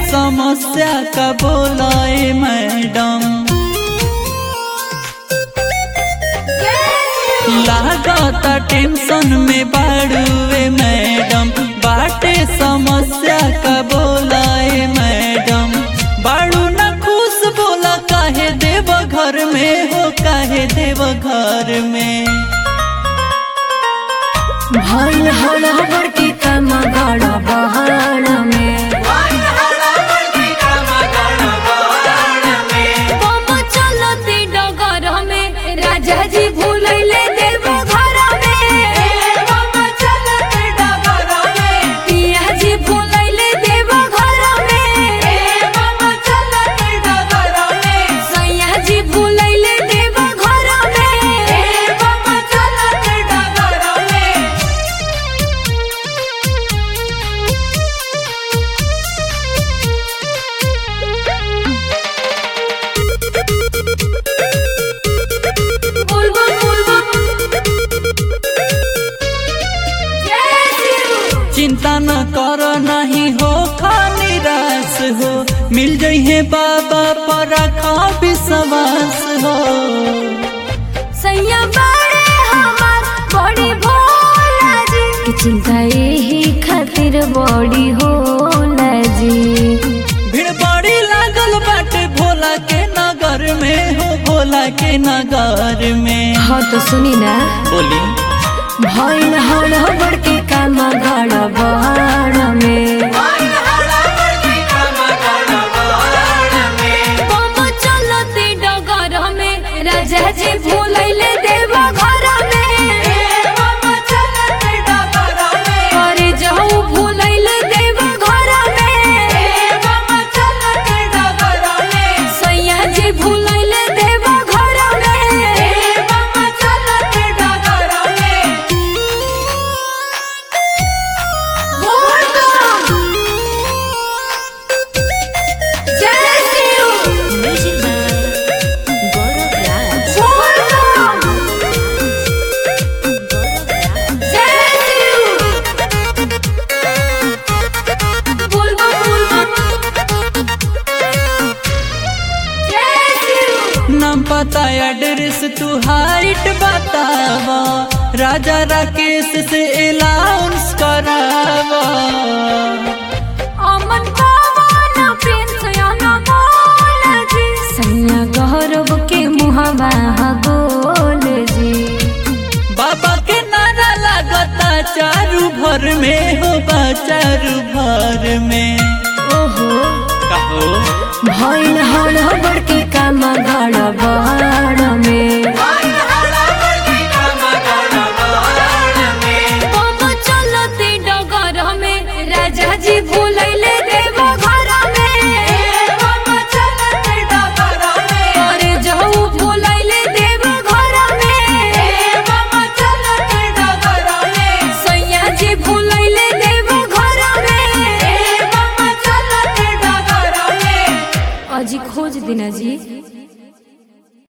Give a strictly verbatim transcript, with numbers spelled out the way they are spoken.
समस्या का बोलाए मैडम। लागता टेंशन में बाड़ुए मैडम, बाटे समस्या का बोलाए मैडम। बाड़ू न खुश बोला काहे देव घर में हो, काहे देव घर में। भइल हड़बड़ के काम गड़ बहार में, बम चलती डगर में राजा जी भूलैले देव घर में। बम चलती डगर में पिया जी भूलैले देव घर में। बम चलती डगर में सैया जी भूलैले देव घर में। बम चलती डगर में चिंता न कर नहीं हो खा निराश हो, मिल जइहे बाबा पर रखा विश्वास हो। सैया बड़े हमार बड़ी भोला जी की चिंता यही खातिर बड़ी होला जी। भीड़ बड़ी लागल बाटे भोला के नगर में हो, भोला के नगर में। हाँ तो सुनी ना, बोली भइल हड़बड़ के काम गड़ बहार में, बम चलती डगर में राजा जी भूलैले देव घर में। बम चलती डगर में अरे जाऊ भूलैले देव घर में। बम चलती डगर में सैया जी भूलैले देव घर में। बम चलती डगर में जय शिव म्यूजिक बाय गौरव राज। जय शिव बोल जय शिव। नाम पता एड्रेस तू हाइट बतावा, राजा राकेश से अलाउंस करावा। अमन पवन प्रिंस अनमोल जी सैया गौरव के मुहबा गोल जी। बाबा के नारा लागता चारू भर में हो, बा चारू भर में। ओहो कहो भइल हड़बड़ के काम गड़ बहार में, बम चलती डगर में राजा जी भूलैले देव घर में। बम चलती डगर में अरे जाऊ भूलैले देव घर में। बम चलती डगर में सैया जी भूलैले देव घर में। बम चलती डगर में अजी खोज दिना जी।